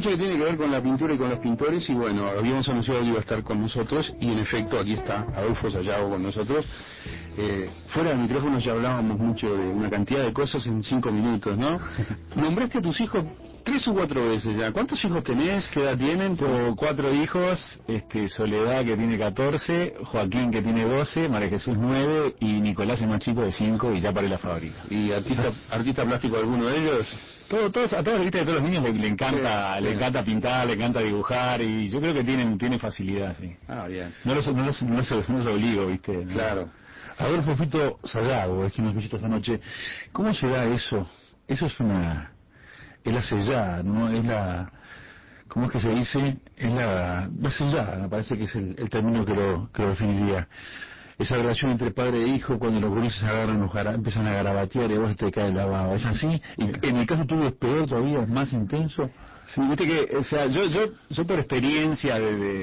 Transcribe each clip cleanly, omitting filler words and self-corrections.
noche que tiene que ver con la pintura y con los pintores, y bueno, habíamos anunciado que iba a estar con nosotros, y en efecto aquí está Adolfo Sayago con nosotros. Fuera del micrófono ya hablábamos mucho de una cantidad de cosas en 5 minutos, ¿no? Nombraste a tus hijos 3 o 4 veces ya. ¿Cuántos hijos tenés? ¿Qué edad tienen? Tengo 4 hijos, Soledad, que tiene 14, Joaquín, que tiene 12, María Jesús 9 y Nicolás, el más chico, de 5, y ya paré la fábrica. ¿Y artista plástico alguno de ellos? A todos, viste, a todos los niños le encanta, sí, le encanta pintar, le encanta dibujar, y yo creo que tienen facilidad, sí. Ah, bien. No los obligo, viste. ¿No? Claro. Adolfo Fito Sayago, es quien nos visita esta noche. ¿Cómo se da eso? Eso es la sellada, ¿no? Es la... ¿Cómo es que se dice? Es la sellada, me parece que es el término que lo definiría. Esa relación entre padre e hijo, cuando los gurises empiezan a garabatear y a vos te cae la baba. ¿Es así? Y en el caso tuyo es peor todavía, es más intenso. Sí, viste que, o sea, yo por experiencia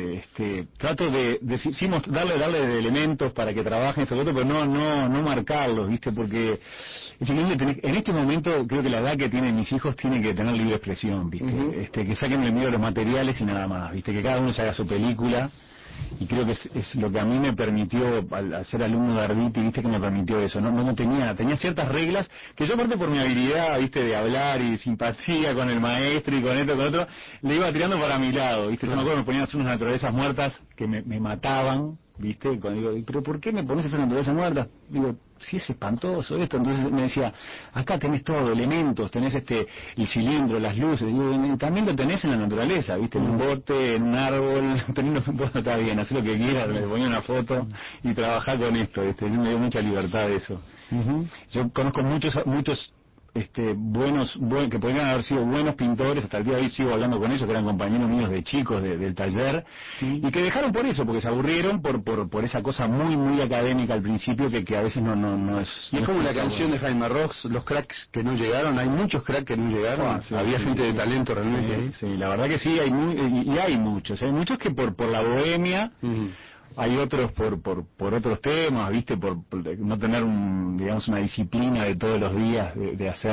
trato de darle de elementos para que trabajen esto y otro, pero no marcarlos, viste, porque es increíble, en este momento creo que la edad que tienen mis hijos tienen que tener libre expresión, viste, que saquen el miedo a los materiales y nada más, viste, que cada uno se haga su película. Y creo que es lo que a mí me permitió, al ser alumno de Arditi, viste, que me permitió eso, no tenía ciertas reglas, que yo aparte por mi habilidad, viste, de hablar y simpatía con el maestro y con esto, con otro, le iba tirando para mi lado, viste, yo me acuerdo que me ponían a hacer unas naturalezas muertas que me mataban, viste, cuando digo, pero ¿por qué me pones a hacer naturalezas muertas? Digo, si es espantoso esto, entonces me decía, acá tenés todo, elementos, tenés el cilindro, las luces, digo, también lo tenés en la naturaleza, viste, en un bote, en un árbol, bueno, está bien, haz lo que quieras, me ponía una foto y trabajá con esto, viste, yo me dio mucha libertad de eso. Yo conozco muchos buenos, que podrían haber sido buenos pintores, hasta el día de hoy sigo hablando con ellos, que eran compañeros míos de chicos del taller, y que dejaron por eso, porque se aburrieron por esa cosa muy académica al principio, que a veces no es... Y es como la canción de Jaime Ross, los cracks que no llegaron, hay muchos cracks que no llegaron, había gente de talento realmente. Sí, la verdad que sí, hay muchos que por la bohemia... Hay otros por otros temas, viste, por no tener una disciplina de todos los días de hacer,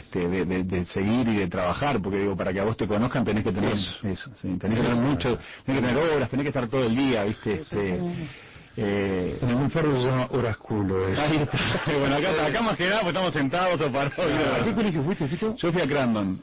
de seguir y de trabajar, porque digo, para que a vos te conozcan tenés que tener eso, sí, tenés que tener mucho, tenés que tener horas, tenés que estar todo el día, viste, en el inferno se llama orasculo. Ahí está. Bueno, acá más que nada pues estamos sentados o parados. ¿A qué colegio fuiste, Fito? Yo fui a Crandon,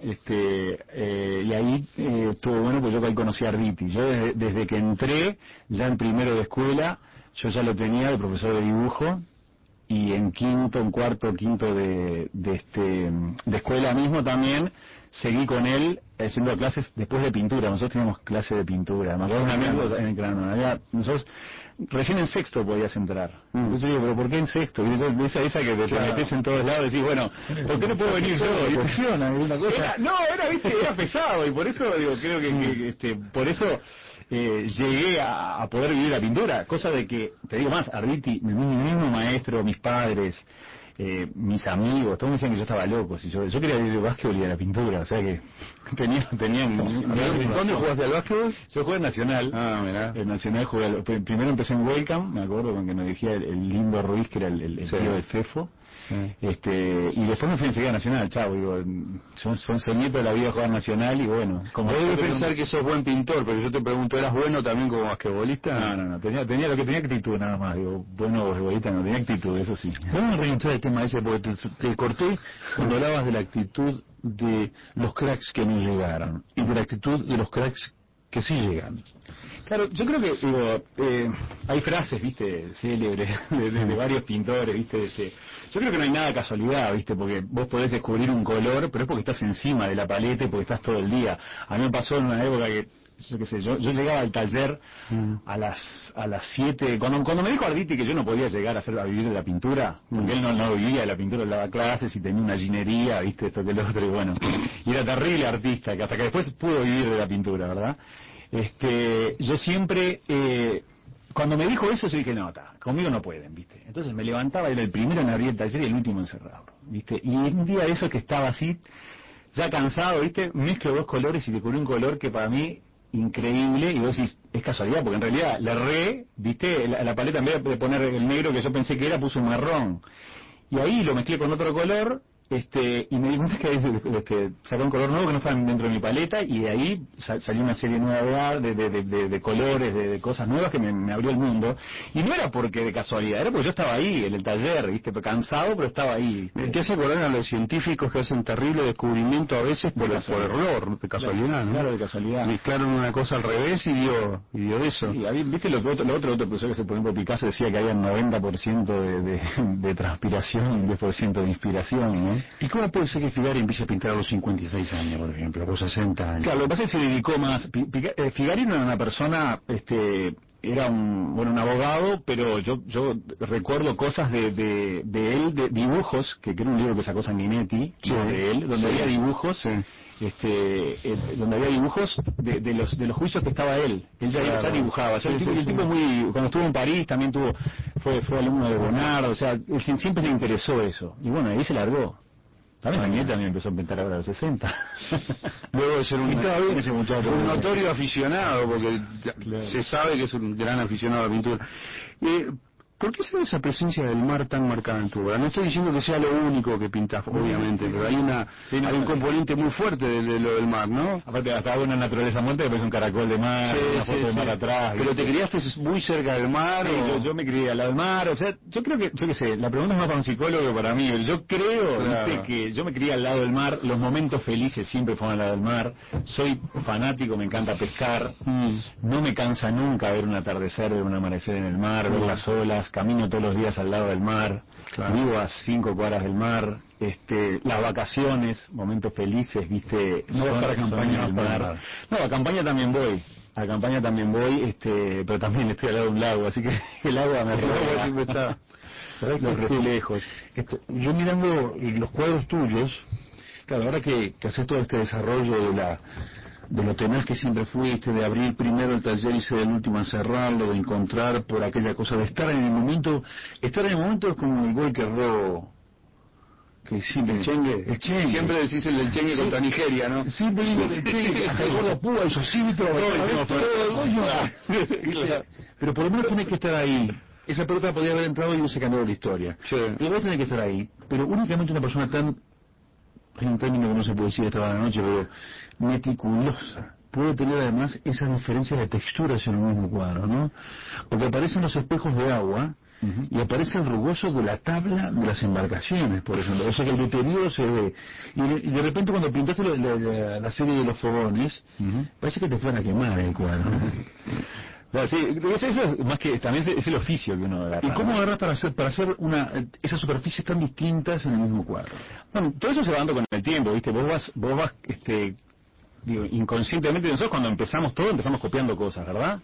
y ahí estuvo bueno, pues yo ahí conocí a Arditi. Yo desde que entré, ya en primero de escuela, yo ya lo tenía de profesor de dibujo, y en cuarto, quinto de escuela mismo también, seguí con él haciendo clases después de pintura. Nosotros teníamos clase de pintura, me acuerdo un amigo en el Crandon. Nosotros recién en sexto podías entrar. Entonces yo digo, ¿pero por qué en sexto? Y yo, esa que te metes en todos lados, decís, bueno, ¿por qué no puedo venir yo? ¿Funciona alguna cosa? Era pesado, y por eso digo, creo que por eso llegué a poder vivir la pintura, cosa de que, te digo más, Arditi, mi mismo maestro, mis padres, mis amigos, todos me decían que yo estaba loco, si yo quería vivir el básquetbol y a la pintura, o sea que tenían ¿Dónde jugaste al básquetbol? Yo jugué en Nacional. Mirá. En Nacional jugué, primero empecé en Welcome, me acuerdo, con que nos dirigía el lindo Ruiz, que era el tío de Fefo. Sí. Y después me fui enseguida a Nacional, chavo, digo, soñé toda la vida jugar Nacional, y bueno, como debes pensar que sos buen pintor, pero yo te pregunto, ¿eras bueno también como basquetbolista? No, tenía lo que tenía actitud nada más, digo, bueno basquetbolista no, tenía actitud, eso sí. Vamos a reiniciar el tema ese, porque te corté cuando hablabas de la actitud de los cracks que no llegaron, y de la actitud de los cracks que sí llegan. Claro, yo creo que, digo, hay frases, viste, célebres de varios pintores, viste, yo creo que no hay nada de casualidad, viste, porque vos podés descubrir un color, pero es porque estás encima de la paleta y porque estás todo el día. A mí me pasó en una época que, yo qué sé, yo llegaba al taller a las 7, cuando me dijo Arditi que yo no podía llegar a vivir de la pintura, porque él no vivía de la pintura, él daba clases y tenía una ginería, viste, esto que lo otro, y bueno, y era terrible artista, que hasta que después pudo vivir de la pintura, ¿verdad? Yo siempre, cuando me dijo eso, yo dije, no, conmigo no pueden, ¿viste? Entonces me levantaba, era el primero en abrir el taller y el último en cerrarlo, ¿viste? Y un día de eso que estaba así, ya cansado, ¿viste? Mezclo dos colores y descubrí un color que para mí, increíble, y vos decís, es casualidad, porque en realidad le erré, ¿viste? La paleta, en vez de poner el negro que yo pensé que era, puso un marrón. Y ahí lo mezclé con otro color, y me di cuenta que sacó un color nuevo que no estaba dentro de mi paleta, y de ahí salió una serie nueva de colores, de cosas nuevas que me abrió el mundo. Y no era porque de casualidad, era porque yo estaba ahí en el taller, ¿viste? Cansado, pero estaba ahí. Te hace acordar a los científicos que hacen terrible descubrimiento a veces por error, de casualidad, ¿no? Claro, de casualidad. Mezclaron una cosa al revés y dio eso. Sí, ¿viste lo otro profesor que, por ejemplo, Picasso decía que había 90% de transpiración y 10% de inspiración, ¿no? ¿Y cómo puede ser que Figari empiece a pintar a los 56 años, por ejemplo, a los 60 años? Claro, lo que pasa es que se dedicó más. Figari no era una persona, era un abogado, pero yo recuerdo cosas de él, de dibujos, que era un libro que sacó Sanguinetti, sí, de él, donde había dibujos, donde había dibujos de los juicios que estaba él ya dibujaba. O sea, el tipo muy, cuando estuvo en París también fue alumno de Bonnard, o sea, siempre le interesó eso, y bueno, ahí se largó. También empezó a pintar ahora a los 60. Luego de ser un notorio aficionado, porque claro, se sabe que es un gran aficionado a la pintura. ¿Por qué se ve esa presencia del mar tan marcada en tu obra? No estoy diciendo que sea lo único que pintas, obviamente, pero hay un componente muy fuerte de lo del mar, ¿no? Aparte, acá hay una naturaleza muerta que parece un caracol de mar, una foto de mar atrás. ¿Pero te criaste muy cerca del mar? Sí, yo me crié al lado del mar, o sea, yo creo que, yo qué sé, la pregunta es más para un psicólogo que para mí. Yo creo, claro, que yo me crié al lado del mar, los momentos felices siempre fueron al lado del mar, soy fanático, me encanta pescar, no me cansa nunca ver un atardecer, ver un amanecer en el mar, ver las olas, camino todos los días al lado del mar, claro, vivo a 5 cuadras del mar, las vacaciones, momentos felices, viste, no vas para campaña del mar. No, a campaña también voy, pero también estoy al lado de un lago, así que el agua me siempre está. Lo reflejo. Yo mirando los cuadros tuyos, claro, ahora que haces todo este desarrollo de lo tenaz que siempre fuiste, de abrir primero el taller y ser el último a cerrarlo, de encontrar por aquella cosa, de estar en el momento es como el gol que erró, que siempre, el Chengue. Siempre decís el del Chengue contra Nigeria, ¿no? Siempre digo el Chengue, hasta el gordo Púa, eso sí, pero por lo menos tenés que estar ahí. Esa pelota podía haber entrado y hubiese cambiado la historia. Sí. Pero vos tenés que estar ahí. Pero únicamente una persona tan, hay un término que no se puede decir esta la noche, pero meticulosa, puede tener además esas diferencias de texturas en un mismo cuadro, ¿no? Porque aparecen los espejos de agua y aparece el rugoso de la tabla de las embarcaciones, por ejemplo. O sea que el deterioro se ve. Y de repente cuando pintaste la serie de los fogones, parece que te fueran a quemar el cuadro, ¿no? No, sí, eso es más que también es el oficio que uno agarra. ¿Y cómo agarras para hacer esas superficies tan distintas en el mismo cuadro? Bueno, todo eso se va dando con el tiempo, ¿viste? Vos vas inconscientemente, nosotros cuando empezamos copiando cosas, ¿verdad?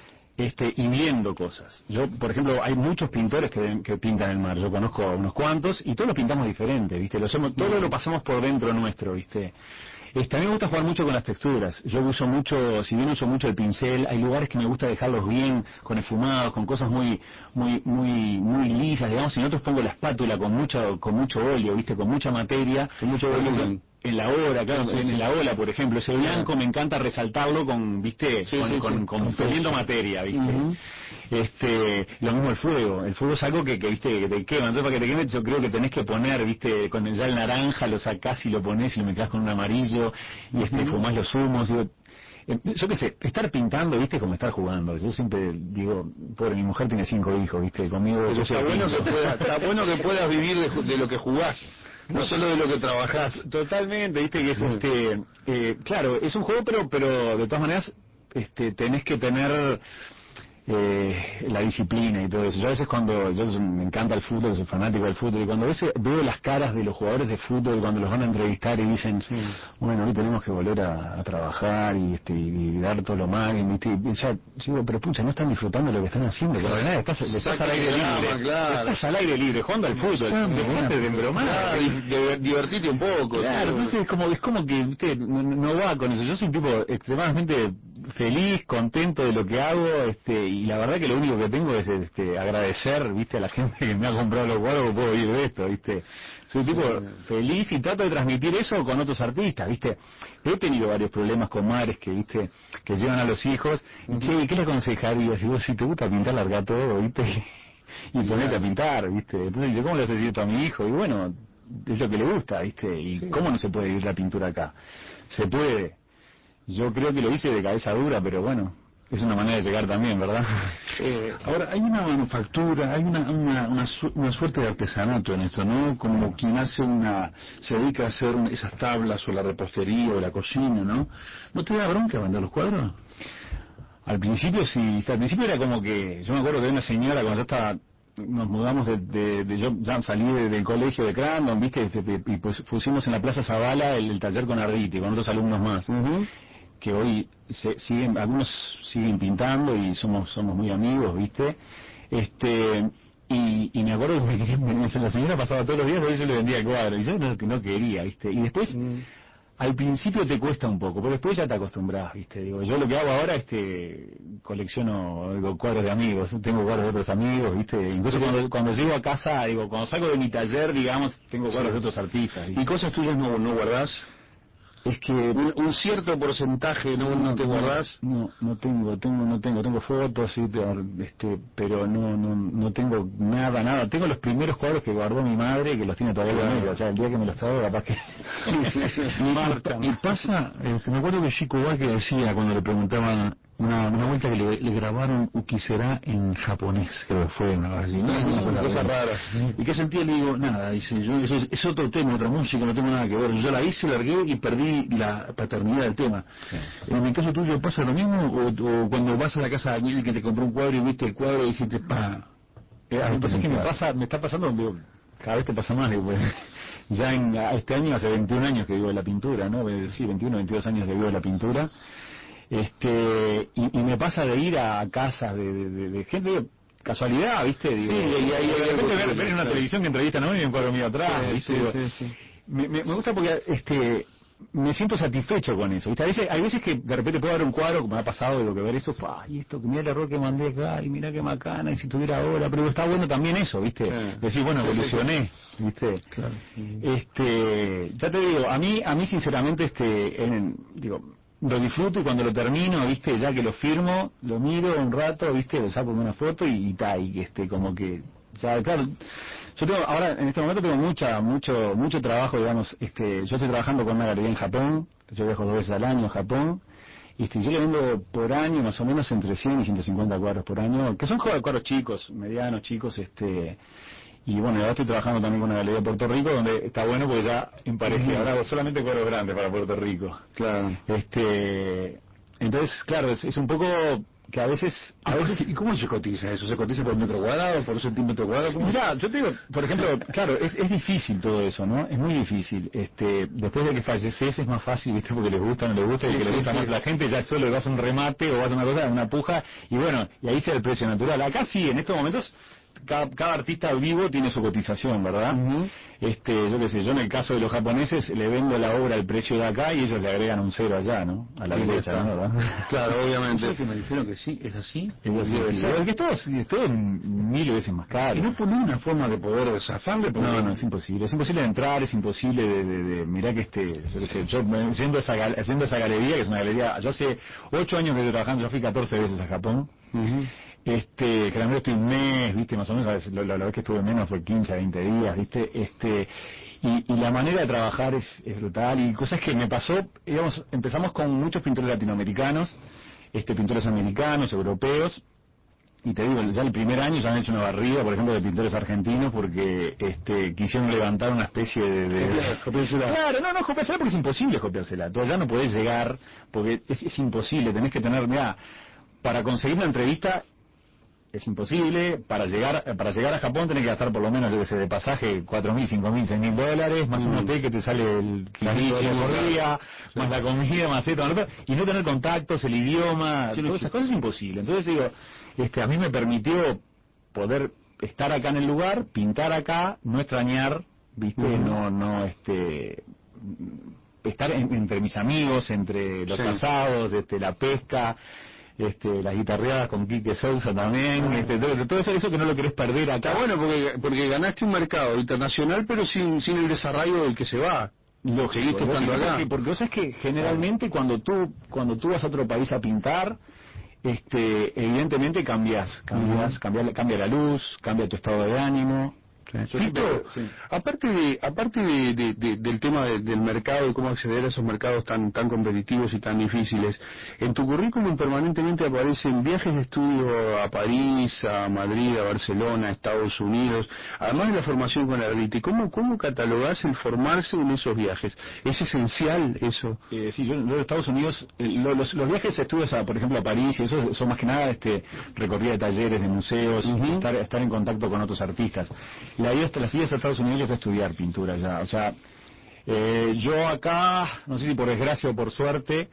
Y viendo cosas. Yo, por ejemplo, hay muchos pintores que pintan el mar. Yo conozco unos cuantos y todos lo pintamos diferente, ¿viste? Todo lo pasamos por dentro nuestro, ¿viste? A mí me gusta jugar mucho con las texturas. Yo uso mucho el pincel. Hay lugares que me gusta dejarlos bien, con esfumados, con cosas muy lisas, digamos. Y en otros pongo la espátula con mucho óleo, ¿viste? Con mucha materia. Con mucho volumen. En la obra, claro, en la ola, por ejemplo, ese blanco me encanta resaltarlo con, ¿viste? Con poniendo materia, ¿viste? Lo mismo el fuego es algo que ¿viste? Que te quema, entonces para que te queme yo creo que tenés que poner, ¿viste? Con ya el naranja lo sacás y lo ponés y lo mezclás con un amarillo y fumás los humos, digo, yo qué sé, estar pintando, ¿viste? Como estar jugando. Yo siempre digo, pobre, mi mujer tiene 5 hijos, ¿viste? Conmigo. Pero está bueno que puedas vivir de lo que jugás. No solo de lo que trabajás. Totalmente, viste que es claro, es un juego, pero de todas maneras tenés que tener la disciplina y todo eso. Yo a veces me encanta el fútbol, soy fanático del fútbol, y cuando a veces veo las caras de los jugadores de fútbol cuando los van a entrevistar y dicen, bueno, hoy tenemos que volver a trabajar y dar todo lo mal, y ya digo, pero pucha, no están disfrutando lo que están haciendo, porque nada, estás al aire libre, claro. Estás al aire libre, jugando al fútbol, dejate de embromar, divertirte un poco. Claro, entonces es como que usted no va con eso. Yo soy un tipo extremadamente feliz, contento de lo que hago, y la verdad que lo único que tengo es agradecer, ¿viste? A la gente que me ha comprado los cuadros que puedo vivir de esto, ¿viste? Soy un tipo feliz y trato de transmitir eso con otros artistas, ¿viste? He tenido varios problemas con madres que, ¿viste? Que llevan a los hijos, che, ¿qué le aconsejarías? Digo, si te gusta pintar, larga todo, ¿viste? Y ponete a pintar, ¿viste? Entonces dice, ¿cómo le haces esto a mi hijo? Y bueno, es lo que le gusta, ¿viste? Y cómo no se puede vivir la pintura acá. Se puede. Yo creo que lo hice de cabeza dura, pero bueno, es una manera de llegar también, ¿verdad? Ahora, hay una manufactura, hay una suerte de artesanato en esto, ¿no? Como quien se dedica a hacer esas tablas o la repostería o la cocina, ¿no? ¿No te da bronca vender los cuadros? Al principio sí, al principio era como que, yo me acuerdo de una señora cuando yo estaba, nos mudamos yo ya salí del colegio de Crandon, ¿viste? Y pues pusimos en la Plaza Zavala el taller con Arditi, con otros alumnos más. Que hoy algunos siguen pintando y somos muy amigos, ¿viste? Y me acuerdo que la señora pasaba todos los días, pero yo le vendía cuadros y yo no quería, ¿viste? Y después, al principio te cuesta un poco, pero después ya te acostumbras, ¿viste? Digo, yo lo que hago ahora, colecciono cuadros de amigos, tengo cuadros de otros amigos, ¿viste? Incluso cuando llego a casa, cuando salgo de mi taller, digamos, tengo cuadros de otros artistas, ¿viste? ¿Y cosas tuyas no guardás? Es que un cierto porcentaje no te guardás. No tengo fotos, sí, pero no tengo nada. Tengo los primeros cuadros que guardó mi madre, que los tiene todavía con ella. O sea, el día que me los trajo, capaz que y pasa, me acuerdo que Chico Buarque decía cuando le preguntaban una vuelta que le grabaron Ukisera en japonés, creo que fue una cosa rara. ¿Y qué sentía? Le digo, nada, dice, yo eso es otro tema, otra música, no tengo nada que ver. Yo la hice, largué y perdí la paternidad del tema. En el caso tuyo, ¿pasa lo mismo? ¿O cuando vas a la casa de alguien que te compró un cuadro y viste el cuadro y dijiste, me está pasando, cada vez te pasa más, ya este año hace 21 años que vivo de la pintura, ¿no? Sí, 21, 22 años que vivo de la pintura. Y me pasa de ir a casas de gente, digo, casualidad, ¿viste? Digo, sí, y de repente ver en una televisión que entrevistan a uno y un cuadro mío atrás, ¿viste? Sí. Me gusta porque me siento satisfecho con eso, ¿viste? Hay veces que de repente puedo ver un cuadro, como me ha pasado, digo, que ver esto, y esto, mira el error que mandé acá, y mira qué macana, y si tuviera ahora, pero está bueno también eso, ¿viste? Decir, bueno, evolucioné, ¿viste? Claro. Ya te digo, a mí sinceramente, lo disfruto y cuando lo termino, ¿viste? Ya que lo firmo, lo miro un rato, ¿viste? Le saco una foto y como que, ya, claro, yo tengo, ahora en este momento tengo mucho trabajo, digamos, yo estoy trabajando con una galería en Japón, yo viajo 2 veces al año a Japón, y yo le vendo por año más o menos entre 100 y 150 cuadros por año, que son cuadros chicos, medianos, chicos, y bueno, ahora estoy trabajando también con una galería de Puerto Rico, donde está bueno porque ya emparejé, ahora hago solamente cuadros grandes para Puerto Rico. Claro. Entonces, claro, es un poco que a veces... ¿Y cómo se cotiza eso? ¿Se cotiza por metro cuadrado, por centímetro cuadrado? Mirá, yo te digo, por ejemplo, claro, es difícil todo eso, ¿no? Es muy difícil. Después de que falleces es más fácil, ¿viste? Porque les gusta, no les gusta, y que le gusta más a la gente, ya solo le vas a un remate o vas a una cosa, una puja, y bueno, y ahí sea el precio natural. Acá sí, en estos momentos... Cada artista vivo tiene su cotización, ¿verdad? Yo qué sé, yo en el caso de los japoneses le vendo la obra al precio de acá y ellos le agregan un 0 allá, ¿no? A la derecha, ¿no? ¿Verdad? Claro, obviamente. Que me dijeron que sí, ¿es así? Es que es todo 1000 veces más caro. ¿Y no ponen una forma de poder zafarle? No, es imposible. Es imposible de entrar, es imposible de mirá que yo qué sé, yo haciendo esa galería, que es una galería, yo hace 8 años que estoy trabajando, yo fui 14 veces a Japón. Generalmente estoy un mes, ¿viste? Más o menos, la vez que estuve menos fue 15 a 20 días, ¿viste? Y la manera de trabajar es brutal, y cosas que me pasó, digamos, empezamos con muchos pintores latinoamericanos, pintores americanos, europeos, y te digo, ya el primer año ya han hecho una barrida, por ejemplo, de pintores argentinos, porque quisieron levantar una especie de copiársela. Claro, no copiársela porque es imposible copiársela, tú ya no podés llegar, porque es imposible, tenés que tener, mirá, para conseguir una entrevista es imposible, para llegar a Japón tenés que gastar por lo menos, yo que sé, de pasaje $4.000, $5.000, $6.000, más un hotel que te sale el carísimo por día, más la comida, más esto, y no tener contactos, el idioma, todas esas cosas es imposible. Entonces digo, a mí me permitió poder estar acá en el lugar, pintar acá, no extrañar, ¿viste? Estar entre mis amigos, entre los asados, la pesca, las guitarreadas con Quique Sousa también, todo eso que no lo querés perder acá. Está bueno porque ganaste un mercado internacional, pero sin el desarraigo del que se va. Lo seguiste estando acá. Porque vos sabés que generalmente cuando tú vas a otro país a pintar, evidentemente cambia la luz, cambia tu estado de ánimo, Fito, aparte del tema del mercado y cómo acceder a esos mercados tan competitivos y tan difíciles, en tu currículum permanentemente aparecen viajes de estudio a París, a Madrid, a Barcelona, a Estados Unidos, además de la formación con la RIT. ¿Cómo catalogás el formarse en esos viajes? ¿Es esencial eso? Sí, yo en Estados Unidos, los viajes de estudios, por ejemplo, a París, y eso son más que nada recorrida de talleres, de museos, estar en contacto con otros artistas. Las idas a Estados Unidos yo fui a estudiar pintura ya, o sea, yo acá, no sé si por desgracia o por suerte,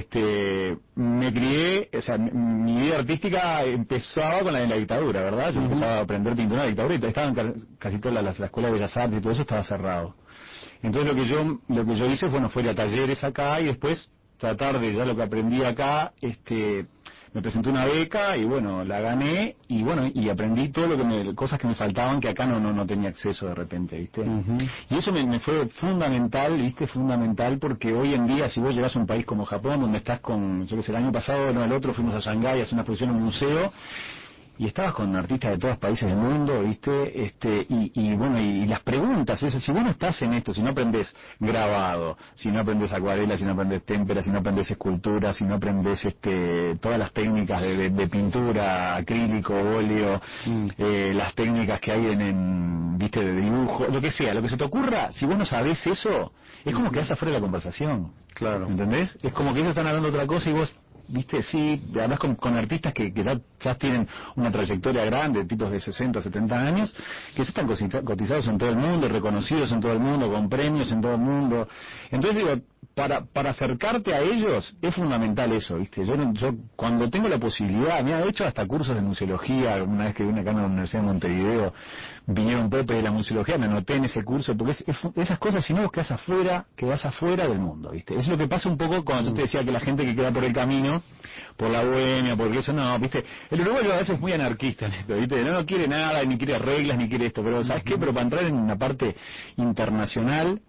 me crié, o sea, mi vida artística empezaba con la dictadura, ¿verdad? Yo empezaba a aprender pintura en la dictadura y estaban casi todas la escuela de Bellas Artes y todo eso estaba cerrado. Entonces lo que yo hice, bueno, fue ir a talleres acá y después tratar de ya lo que aprendí acá, me presenté una beca y bueno, la gané y bueno, y aprendí todo cosas que me faltaban que acá no tenía acceso de repente, ¿viste? Y eso me fue fundamental, ¿viste? Fundamental porque hoy en día si vos llegás a un país como Japón donde estás con, yo que sé, el año pasado, no el otro, fuimos a Shanghái a hacer una exposición en un museo y estabas con artistas de todos países del mundo, ¿viste? Y bueno, y las preguntas, eso, si vos no estás en esto, si no aprendés grabado, si no aprendés acuarela, si no aprendés témpera, si no aprendés escultura, si no aprendés todas las técnicas de pintura, acrílico, óleo, las técnicas que hay ¿viste? De dibujo, lo que sea, lo que se te ocurra, si vos no sabés eso, es como que quedás afuera de la conversación. Claro. ¿Entendés? Es como que ellos están hablando otra cosa y vos, viste, sí, además con artistas que ya tienen una trayectoria grande, tipos de 60, 70 años, que ya están cotizados en todo el mundo, reconocidos en todo el mundo, con premios en todo el mundo. Entonces digo, para acercarte a ellos es fundamental eso, viste. Yo cuando tengo la posibilidad, me ha hecho hasta cursos de museología, una vez que vine acá a la Universidad de Montevideo, vinieron Pepe de la museología, me anoté en ese curso, porque esas cosas, si no vos quedás afuera del mundo, viste. Es lo que pasa un poco cuando yo te decía que la gente que queda por el camino, por la bohemia, porque eso no, viste, el uruguayo a veces es muy anarquista en esto, viste, no quiere nada, ni quiere reglas, ni quiere esto, pero ¿sabes qué? Pero para entrar en una parte internacional,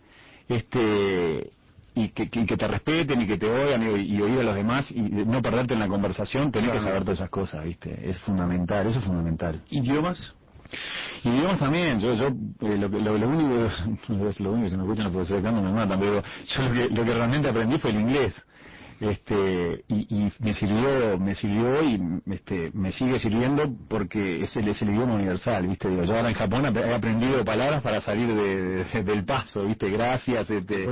y que te respeten y que te oigan y oír a los demás y no perderte en la conversación, tenés que saber todas esas cosas, viste, es fundamental, eso es fundamental. ¿Idiomas? Idiomas también, yo lo único si me escuchan los profesores acá no me matan, pero yo lo que realmente aprendí fue el inglés. Y me sirvió y me sigue sirviendo porque es el idioma universal, viste. Digo, yo ahora en Japón he aprendido palabras para salir del paso, viste, gracias,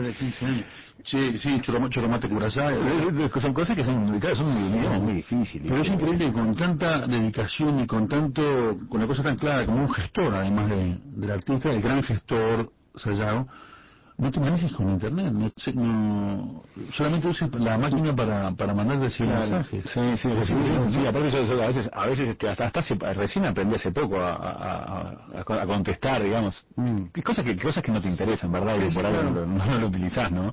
Sí, churromate curasá. Son cosas que son un idioma muy difícil. Pero es increíble que con tanta dedicación y con una cosa tan clara como un gestor, además del artista, el gran gestor Sayago, no te manejes con internet, no solamente uses la máquina para mandar decir mensajes. Sí, aparte yo a veces hasta recién aprendí hace poco a contestar, digamos, cosas que no te interesan, ¿verdad? Y por ahí no lo utilizás, ¿no?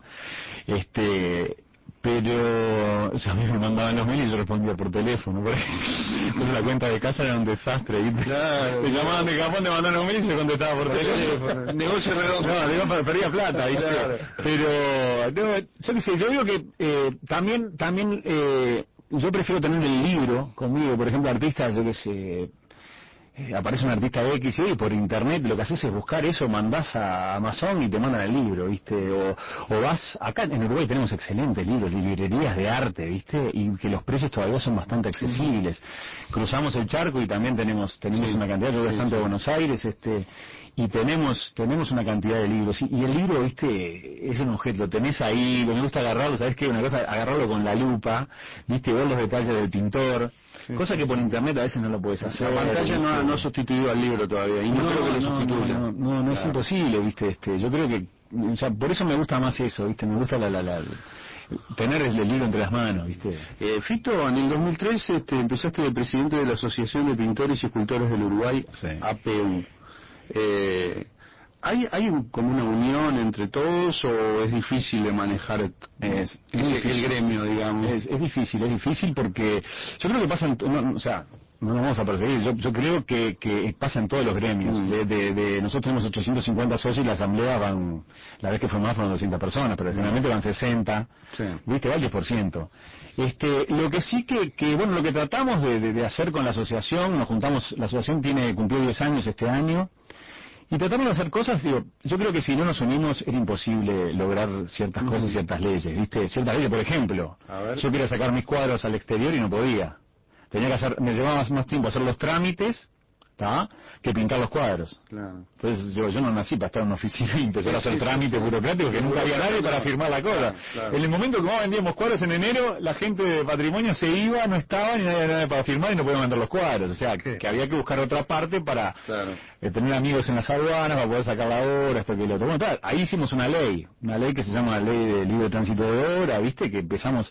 Pero a mí me mandaban los mails y yo respondía por teléfono, entonces la cuenta de casa era un desastre, ¿viste? Claro, te llamaban de Japón, te mandaban los mails y yo contestaba por teléfono. Negocio redondo. No, perdía plata, ¿viste? Claro. Pero, yo qué sé, yo digo que también yo prefiero tener el libro conmigo, por ejemplo, artistas, yo qué sé, aparece un artista X y por internet lo que haces es buscar eso, mandás a Amazon y te mandan el libro, ¿viste? O vas, acá en Uruguay tenemos excelentes libros, librerías de arte, ¿viste? Y que los precios todavía son bastante accesibles. Cruzamos el charco y también tenemos una cantidad, yo voy tanto a Buenos Aires, y tenemos una cantidad de libros, y el libro, viste, es un objeto, lo tenés ahí, me gusta agarrarlo, ¿sabés qué? Una cosa, agarrarlo con la lupa, viste, ver los detalles del pintor, cosa que por internet a veces no lo puedes hacer. La pantalla no ha sustituido al libro todavía, y no creo que lo sustituya. No, es imposible, viste, yo creo que, o sea, por eso me gusta más eso, viste, me gusta tener el libro entre las manos, ¿viste? Fito, en el 2003 empezaste de presidente de la Asociación de Pintores y Escultores del Uruguay, sí. APU. ¿Hay como una unión entre todos o es difícil de manejar el gremio, digamos? Es difícil porque yo creo que pasa no nos vamos a perseguir, yo creo que pasa en todos los gremios. Nosotros tenemos 850 socios y la asamblea la vez que fue más fueron 200 personas, pero generalmente van 60, sí. ¿Viste? Va el 10%. Lo que sí bueno, lo que tratamos de hacer con la asociación, nos juntamos, la asociación cumplió 10 años este año, Y tratamos de hacer cosas, digo, yo creo que si no nos unimos era imposible lograr ciertas cosas, ciertas leyes, ¿viste? Ciertas leyes, por ejemplo, yo quería sacar mis cuadros al exterior y no podía. Tenía que hacer, me llevaba más tiempo hacer los trámites, ¿tá?, que pintar los cuadros. Claro. Entonces yo no nací para estar en una oficina y empezar a hacer trámites burocráticos, que nunca había nadie para firmar la cosa. Claro. En el momento que más vendíamos cuadros en enero, la gente de patrimonio se iba, no estaba, ni nadie había nadie para firmar y no podíamos vender los cuadros. O sea, que había que buscar otra parte para tener amigos en las aduanas, para poder sacar la obra, esto que lo otro. Bueno, ahí hicimos una ley que se llama la Ley de Libre Tránsito de Obra, ¿viste? Que empezamos...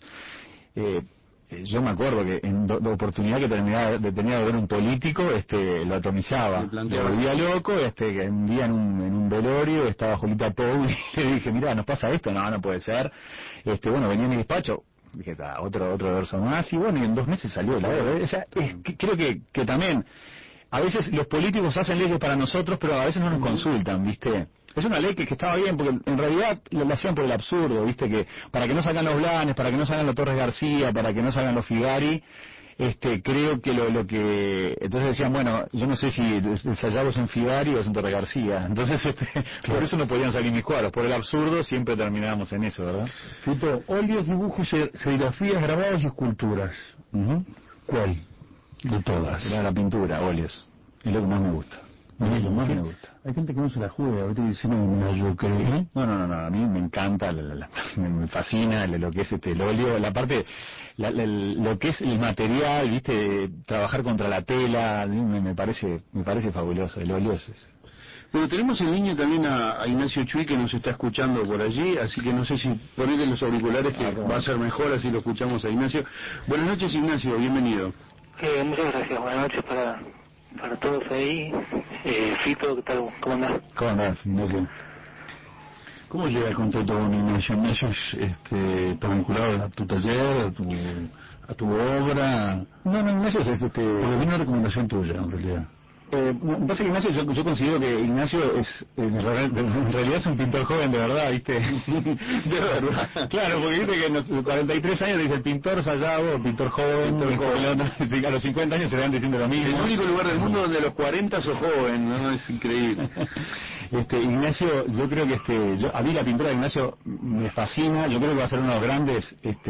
yo me acuerdo que en la oportunidad que tenía de ver un político, lo atomizaba, me volvía loco, que un día en un velorio estaba Julita Pou y le dije, mirá, nos pasa esto, no puede ser, bueno, venía a mi despacho, dije, otro verso más, y bueno, y en 2 meses salió la obra. O sea, creo que también, a veces los políticos hacen leyes para nosotros, pero a veces no nos consultan, ¿viste? Es una ley que estaba bien, porque en realidad lo hacían por el absurdo, ¿viste? Que para que no salgan los Blanes, para que no salgan los Torres García, para que no salgan los Figari, creo que lo que... Entonces decían, bueno, yo no sé si el Sayago es en Figari o es en Torres García. Entonces, por eso no podían salir mis cuadros. Por el absurdo siempre terminábamos en eso, ¿verdad? Fito, óleos, dibujos, serigrafías, grabados y esculturas. ¿Cuál? De todas. Era la pintura, óleos. Es lo que más me gusta. Es lo más me gusta. Hay gente que no se la juega, ahorita dicen, yo creo. No, a mí me encanta, me fascina lo que es el óleo, la parte, lo que es el material, ¿viste? Trabajar contra la tela, me parece fabuloso, el óleo es... Bueno, tenemos en línea también a Ignacio Chuy, que nos está escuchando por allí, así que no sé si ponete los auriculares, que va a ser mejor, así lo escuchamos a Ignacio. Buenas noches, Ignacio, bienvenido. Muchas gracias, buenas noches para todos ahí. Fito, ¿qué tal? ¿Cómo andás? ¿Cómo andás, Ignacio? ¿Cómo llega el contacto con Ignacio? ¿Ignacio está vinculado a tu taller, a tu obra? No, Ignacio es Porque vino una recomendación tuya, en realidad. Pasa que Ignacio, yo considero que Ignacio es, en realidad es un pintor joven de verdad, ¿viste? De verdad. Claro, porque viste que en los 43 años dice el pintor Sayago, pintor joven, a los 50 años se van diciendo lo mismo. El único lugar del mundo donde a los 40 sos joven, ¿no? Es increíble. Ignacio, yo creo que a mí la pintura de Ignacio me fascina, yo creo que va a ser uno de los grandes,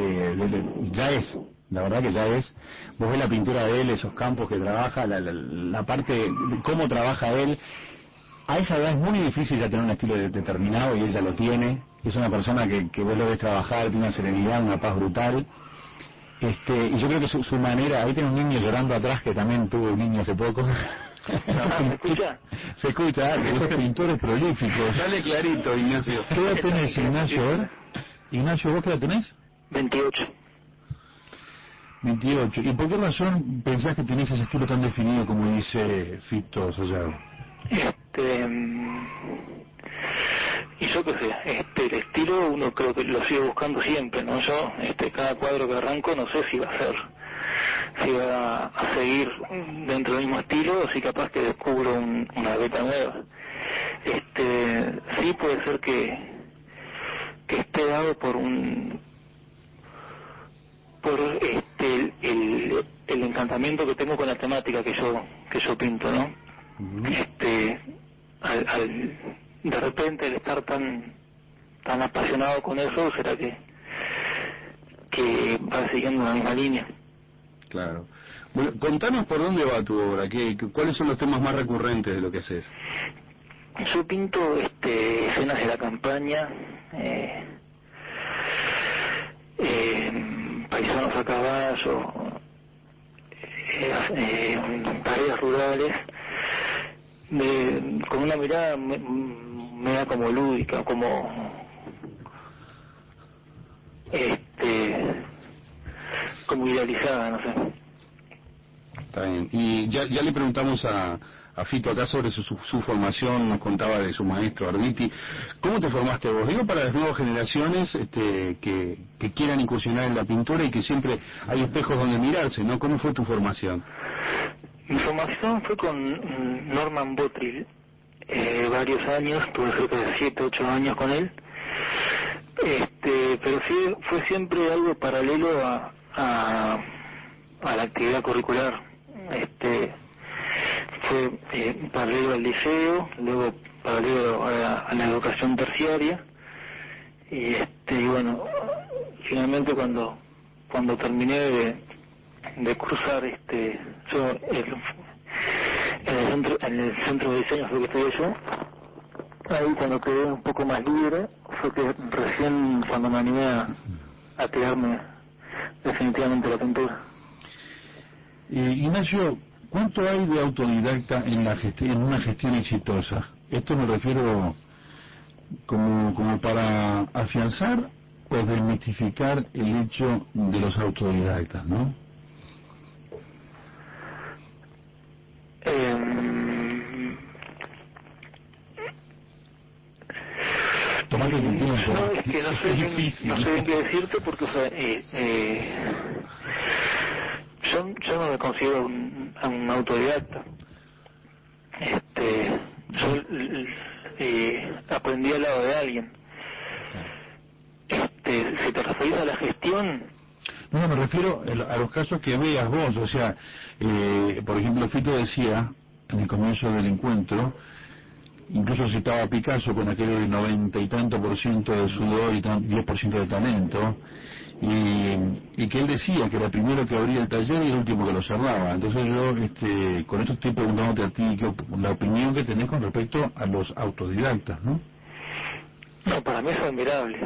ya es. La verdad que ya es, vos ves la pintura de él, esos campos que trabaja, la parte de cómo trabaja él. A esa edad es muy difícil ya tener un estilo determinado y él ya lo tiene. Es una persona que vos lo ves trabajar, tiene una serenidad, una paz brutal. Y yo creo que su manera, ahí tiene un niño llorando atrás, que también tuvo un niño hace poco. ¿Se escucha? Se escucha, estos pintores prolíficos. Sale clarito, Ignacio. ¿Qué edad tenés, Ignacio? Ignacio, ¿vos qué edad tenés? 28. 28. ¿Y por qué razón pensás que tenés ese estilo tan definido como dice Fito Sayago? Y yo qué sé, el estilo uno creo que lo sigue buscando siempre, ¿no? Yo, cada cuadro que arranco no sé si va a seguir dentro del mismo estilo o si capaz que descubro una beta nueva. Sí puede ser que esté dado por el encantamiento que tengo con la temática que yo pinto, ¿no? Al de repente el estar tan apasionado con eso, será que va siguiendo la misma línea. Claro. Bueno, contanos por dónde va tu obra, ¿cuáles son los temas más recurrentes de lo que haces? Yo pinto escenas de la campaña, paisanos a caballo, tareas rurales, con una mirada me da como lúdica, como idealizada, no sé. Está bien. Y ya le preguntamos a Fito acá sobre su formación, nos contaba de su maestro Arditi. ¿Cómo te formaste vos? Digo, para las nuevas generaciones que quieran incursionar en la pintura y que siempre hay espejos donde mirarse, ¿no? ¿Cómo fue tu formación? Mi formación fue con Norman Bottrill, varios años, tuve cerca de 7, 8 años con él, pero sí fue siempre algo paralelo a la actividad curricular. fue paralelo al liceo, luego paralelo a la educación terciaria, y bueno, finalmente cuando terminé de cursar yo en el centro de diseño fue que estudié yo. Ahí cuando quedé un poco más libre fue que recién cuando me animé a tirarme definitivamente a la pintura. Ignacio, ¿cuánto hay de autodidacta en una gestión exitosa? Esto me refiero como para afianzar o desmitificar el hecho de los autodidactas, ¿no? Tomate tu tiempo. No, es que no sé bien qué decirte porque, o sea, yo no me considero un autodidacta. Yo aprendí al lado de alguien. Si te referís a la gestión... No, me refiero a los casos que veas vos, o sea, por ejemplo, Fito decía en el comienzo del encuentro, incluso citaba a Picasso con aquel 90 y tanto por ciento de sudor y 10% de talento, y que él decía que era el primero que abría el taller y el último que lo cerraba. Entonces yo con esto estoy preguntándote a ti la opinión que tenés con respecto a los autodidactas, ¿no? No, para mí es admirable.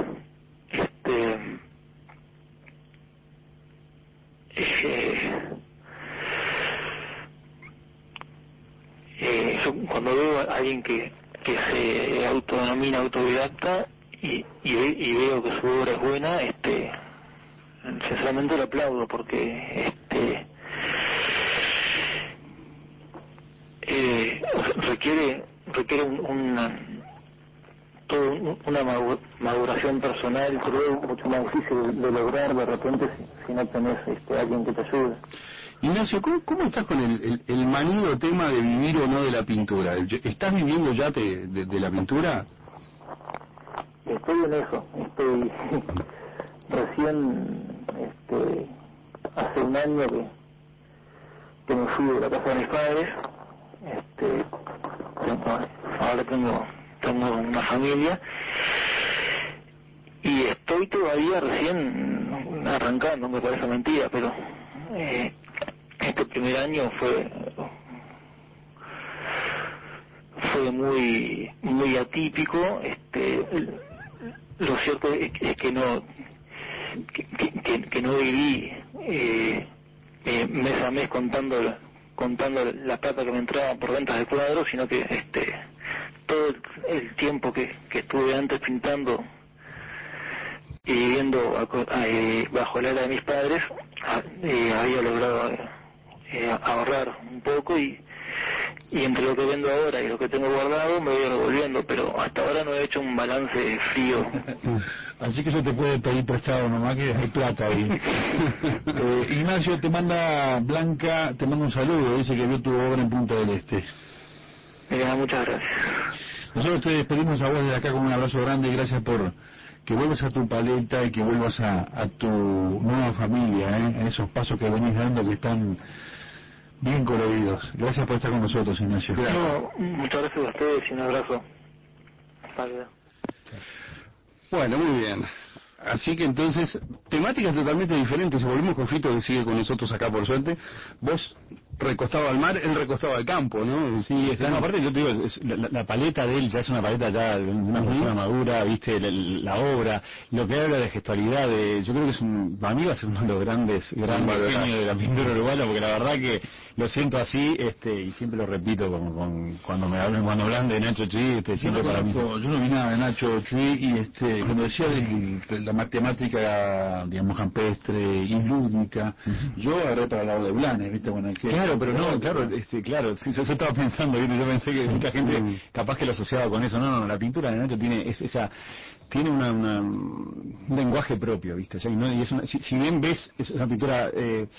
Yo cuando veo a alguien que se autodenomina autodidacta y veo que su obra es buena, sinceramente lo aplaudo porque requiere una maduración personal, creo, mucho más difícil de lograr de repente si no tenés alguien que te ayude. Ignacio, ¿cómo estás con el manido tema de vivir o no de la pintura? ¿Estás viviendo ya de la pintura? Estoy en eso, estoy recién, hace un año que me fui de la casa de mis padres, ahora tengo una familia y estoy todavía recién arrancando, me parece mentira, pero este primer año fue muy atípico. Lo cierto es que no viví mes a mes contando la plata que me entraba por ventas de cuadros, sino que todo el tiempo que estuve antes pintando y viviendo bajo el ala de mis padres, había logrado ahorrar un poco y entre lo que vendo ahora y lo que tengo guardado me voy revolviendo, pero hasta ahora no he hecho un balance frío. Así que eso te puede pedir prestado nomás, que hay plata ahí. Ignacio, te manda Blanca, te manda un saludo, dice que vio tu obra en Punta del Este. Muchas gracias. Nosotros te despedimos a vos desde acá con un abrazo grande y gracias por que vuelvas a tu paleta y que vuelvas a tu nueva familia, a esos pasos que venís dando que están bien coloridos. Gracias por estar con nosotros, Ignacio. No, muchas gracias a ustedes y un abrazo. Bueno, muy bien. Así que entonces, temáticas totalmente diferentes. Si volvemos con Fito, que sigue con nosotros acá por suerte. Vos recostado al mar, él recostado al campo, ¿no? Sí, aparte yo te digo, la paleta de él ya es una paleta ya de una persona madura, viste, la obra, lo que habla de gestualidad, yo creo que para mí va a ser uno de los grandes genios de la pintura uruguaya, porque la verdad que lo siento así, y siempre lo repito cuando hablan de Nacho Chuy, siempre para mí. Yo no vi nada de Nacho Chuy y cuando decía de la matemática, digamos, campestre y lúdica, yo agarré para el lado de Blanes, viste, bueno, Claro, pero no, claro, sí, yo estaba pensando, ¿viste? Yo pensé que mucha gente capaz que lo asociaba con eso. No, la pintura de Nacho tiene un lenguaje propio, ¿viste? O sea, y si bien ves, es una pintura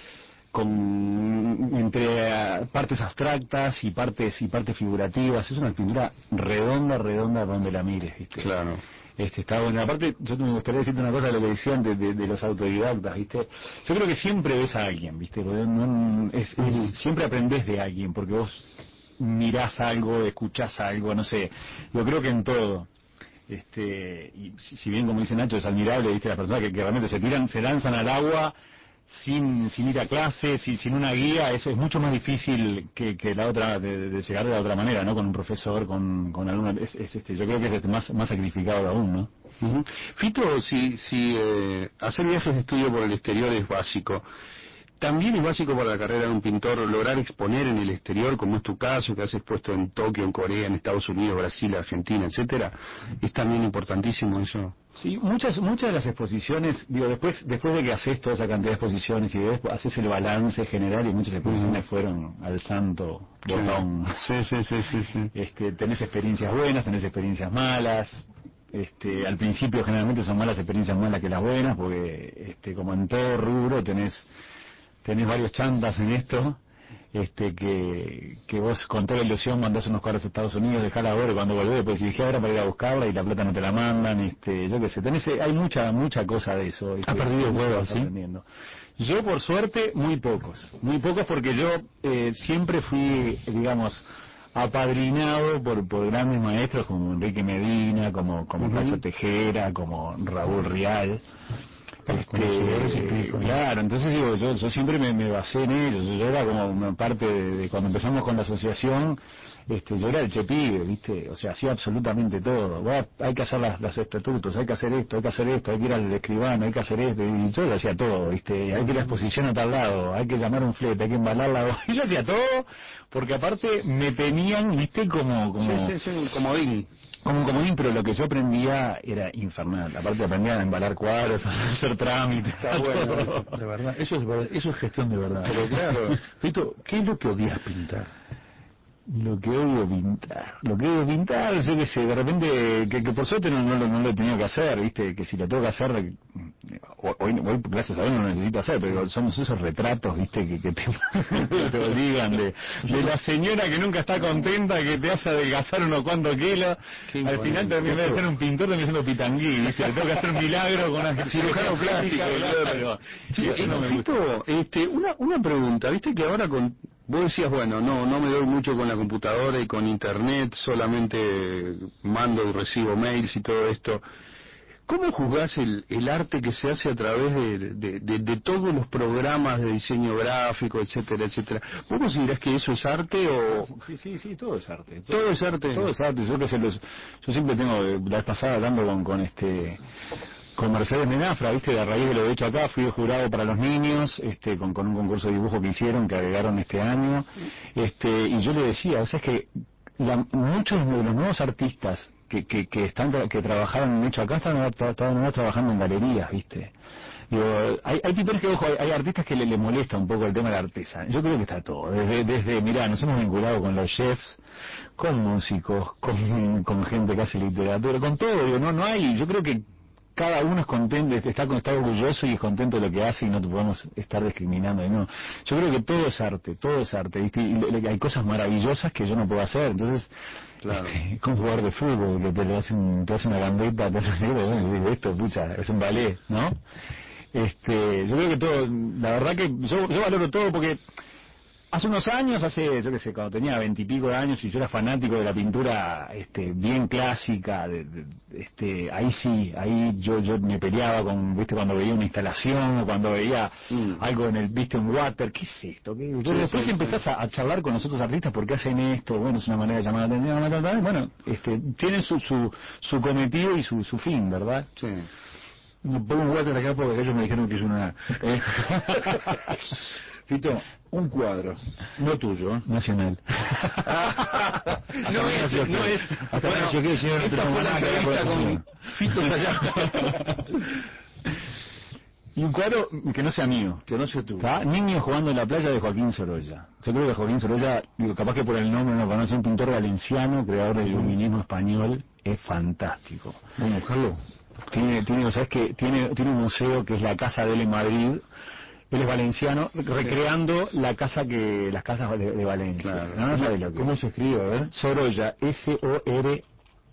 entre partes abstractas y partes figurativas, es una pintura redonda donde la mires, ¿viste? Claro. Está bueno. Aparte, yo me gustaría decirte una cosa de lo que decían de los autodidactas, ¿viste? Yo creo que siempre ves a alguien, ¿viste? Porque siempre aprendés de alguien, porque vos mirás algo, escuchás algo, no sé, yo creo que en todo. Y si bien, como dice Nacho, es admirable, viste, las personas que realmente se lanzan al agua sin ir a clase, sin una guía, eso es mucho más difícil que la otra, de llegar de la otra manera, ¿no? Con un profesor, con alumnos, yo creo que es más sacrificado aún, ¿no? Uh-huh. Fito, si hacer viajes de estudio por el exterior es básico, también es básico para la carrera de un pintor lograr exponer en el exterior, como es tu caso, que has expuesto en Tokio, en Corea, en Estados Unidos, Brasil, Argentina, etcétera. Es también importantísimo eso. Sí, muchas de las exposiciones, digo, después de que haces toda esa cantidad de exposiciones y después haces el balance general, y muchas exposiciones fueron al santo botón. Sí. Tenés experiencias buenas, tenés experiencias malas. Al principio generalmente son más las experiencias malas que las buenas, porque como en todo rubro tenés varios chantas en esto, que vos con toda la ilusión mandás unos cuadros a Estados Unidos, dejás la obra y cuando volvés después decís, ahora para ir a buscarla y la plata no te la mandan, yo qué sé, hay mucha cosa de eso. ¿Has perdido huevos, sí? Yo, por suerte, muy pocos porque yo siempre fui, digamos, apadrinado por grandes maestros como Enrique Medina, como Cacho Tejera, como Raúl Rial. Claro, entonces digo, yo siempre me basé en ellos. Yo era como una parte de cuando empezamos con la asociación, yo era el chepibe, ¿viste? O sea, hacía absolutamente todo. Bueno, hay que hacer los estatutos, hay que hacer esto, hay que ir al escribano, hay que hacer esto, y yo lo hacía todo, ¿viste? Hay que ir a la exposición a tal lado, hay que llamar un flete, hay que embalarla, y yo hacía todo, porque aparte me tenían, ¿viste? Como comodín. Como un comodín, pero lo que yo aprendía era infernal. Aparte aprendía a embalar cuadros, a hacer trámites. Está bueno, eso, de verdad. Eso es gestión de verdad. Pero claro, Fito, ¿qué es lo que odias pintar? Lo que odio pintar, yo qué sé, de repente, que por suerte no lo he tenido que hacer, ¿viste? Que si lo tengo que hacer, hoy gracias a Dios no lo necesito hacer, pero son esos retratos, ¿viste? Que te obligan de la señora que nunca está contenta, que te hace adelgazar unos cuantos kilos. Al final terminé de ser un pintor, terminé siendo pitangui, ¿viste? Le tengo que hacer un milagro con una cirujano plástico. Fito, una pregunta, ¿viste? Que ahora vos decías, bueno, no me doy mucho con la computadora y con internet, solamente mando y recibo mails y todo esto. ¿Cómo juzgás el arte que se hace a través de todos los programas de diseño gráfico, etcétera, etcétera? ¿Vos considerás que eso es arte o...? Sí, todo es arte. ¿Todo es arte? Todo es arte. Yo siempre tengo, la vez pasada hablando con Mercedes Menafra, ¿viste? A raíz de lo de hecho acá, fui jurado para los niños, con un concurso de dibujo que hicieron, que agregaron este año, y yo le decía, o sea, es que muchos de los nuevos artistas que trabajaron en hecho acá estaban trabajando en galerías, ¿viste? Digo, hay pintores que, ojo, hay artistas que le molesta un poco el tema de la artesa. Yo creo que está todo, mirá, nos hemos vinculado con los chefs, con músicos, con gente que hace literatura, con todo, digo, no hay, yo creo que cada uno es contento, está orgulloso y es contento de lo que hace y no te podemos estar discriminando. No, yo creo que todo es arte, ¿viste? Y hay cosas maravillosas que yo no puedo hacer, entonces, claro. Como jugar de fútbol, que te hace una gambeta, esto, pucha, es un ballet, ¿no? Yo creo que todo, la verdad que yo valoro todo porque hace unos años, yo qué sé, cuando tenía 20 y pico de años y yo era fanático de la pintura bien clásica, ahí yo me peleaba ¿viste? Cuando veía una instalación o cuando veía algo en un water, ¿qué es esto? Después empezás a charlar con los otros artistas porque hacen esto, bueno, es una manera de llamar la atención, bueno, tienen su cometido y su fin, ¿verdad? Sí. No pongo un water acá porque ellos me dijeron que es una... Fito, un cuadro, no tuyo, nacional. No es. Hasta bueno, yo quiero señor, esta fue la entrevista con Fito Sayago. Y un cuadro que no sea mío, que no sea tú. Niño jugando en la playa de Joaquín Sorolla. Yo creo que Joaquín Sorolla, capaz que por el nombre no conoce, un pintor valenciano, creador del iluminismo español, es fantástico. Vamos a buscarlo. ¿Sabes qué? Tiene un museo que es la casa de él en Madrid. Él es valenciano, recreando las casas de Valencia. Claro. No sabes lo que. ¿Cómo se escribe? A ver. Sorolla, S-O-R.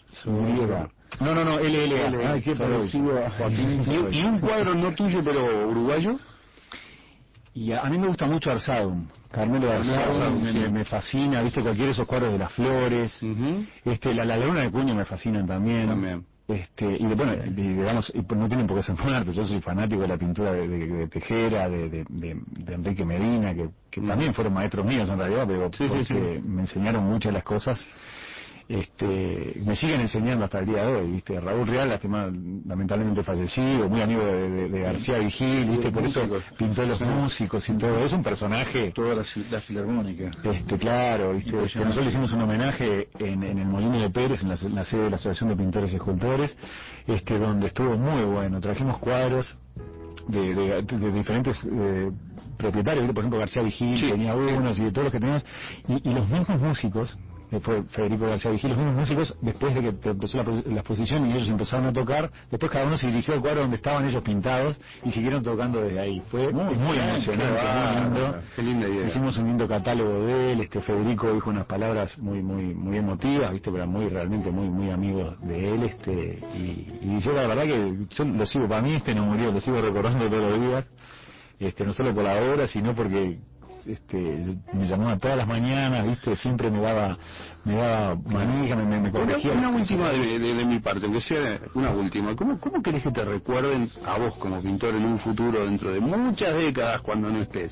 No, L-L-A. Ay, qué parecido a Joaquín. ¿Y un cuadro no tuyo, pero uruguayo? Y a mí me gusta mucho Arsadum. Carmelo Garzao me fascina, viste, cualquiera de esos cuadros de las flores, la laguna de Cuña me fascinan también. Y bueno, digamos, no tienen por qué ser muertos, yo soy fanático de la pintura de Tejera, de Enrique Medina, que también fueron maestros míos en realidad, pero porque me enseñaron muchas de las cosas. Me siguen enseñando hasta el día de hoy, viste. Raúl Real, lamentablemente fallecido, muy amigo de García Vigil, viste, por eso pintó los músicos y todo. Es un personaje. Toda la filarmónica. Claro, viste. Nosotros le hicimos un homenaje en el Molino de Pérez, en la sede de la Asociación de Pintores y Escultores, donde estuvo muy bueno. Trajimos cuadros de diferentes propietarios, ¿viste? Por ejemplo García Vigil tenía unos y de todos los que teníamos, y los mismos músicos, fue Federico García Vigil, los mismos músicos, después de que empezó la exposición y ellos empezaron a tocar, después cada uno se dirigió al cuadro donde estaban ellos pintados y siguieron tocando desde ahí. Fue muy emocionante, muy lindo. Qué linda idea. Hicimos un lindo catálogo de él, Federico dijo unas palabras muy emotivas, viste, pero realmente muy amigos de él, y yo la verdad que yo lo sigo, para mí no murió, lo sigo recordando todos los días, no solo por la obra, sino porque me llamaba todas las mañanas, viste, siempre me daba manija, me corregía. Una última de mi parte, aunque sea una última. ¿Cómo querés que te recuerden a vos como pintor en un futuro dentro de muchas décadas cuando no estés?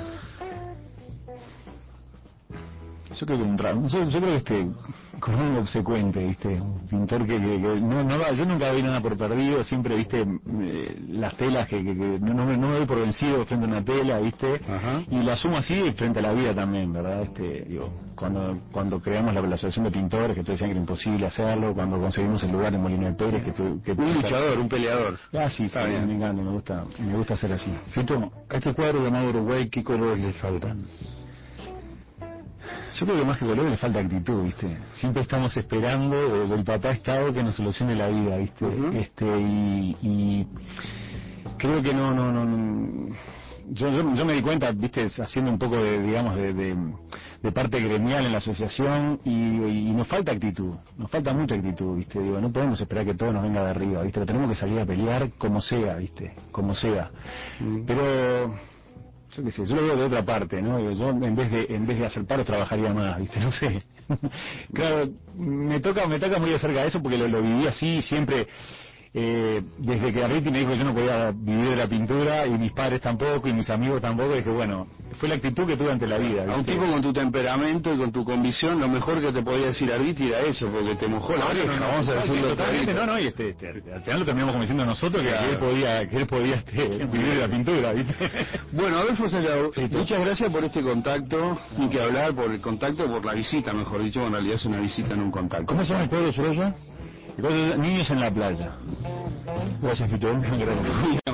Yo creo que como un obsecuente, viste, un pintor que yo nunca doy nada por perdido, siempre, viste, las telas que no me doy por vencido frente a una tela, viste. Y la asumo así frente a la vida también, ¿verdad? Cuando creamos la Asociación de Pintores, que todos decían que era imposible hacerlo, cuando conseguimos el lugar en Molino de Pérez, un luchador, un peleador. Sí, me encanta, me gusta ser así. Fito, a este cuadro llamado Uruguay, ¿qué colores le faltan? Yo creo que más que color le falta actitud, ¿viste? Siempre estamos esperando del papá Estado que nos solucione la vida, ¿viste? Y creo que no. Yo me di cuenta, ¿viste? Haciendo un poco de parte gremial en la asociación y nos falta actitud, nos falta mucha actitud, ¿viste? No podemos esperar que todo nos venga de arriba, ¿viste? Lo tenemos que salir a pelear como sea, ¿viste? Como sea. Pero yo qué sé, yo lo veo de otra parte, ¿no? Yo en vez de hacer paros trabajaría más, ¿viste? No sé. Claro, me toca muy de cerca eso porque lo viví así siempre. Desde que Arriti me dijo que yo no podía vivir de la pintura, y mis padres tampoco, y mis amigos tampoco, dije, bueno, fue la actitud que tuve ante la vida, ¿viste? A un tipo con tu temperamento y con tu convicción, lo mejor que te podía decir Arriti era eso, porque te mojó la oreja, vamos a decirlo totalmente. Y al final lo terminamos convenciendo nosotros que él podía vivir de la pintura, ¿viste? Bueno, Adolfo Sallago, muchas gracias por este contacto, ni que hablar por el contacto, por la visita, mejor dicho, en realidad es una visita, no un contacto. ¿Cómo se llama el pueblo, Soraya? Niños en la playa. Gracias, Fito. Gracias.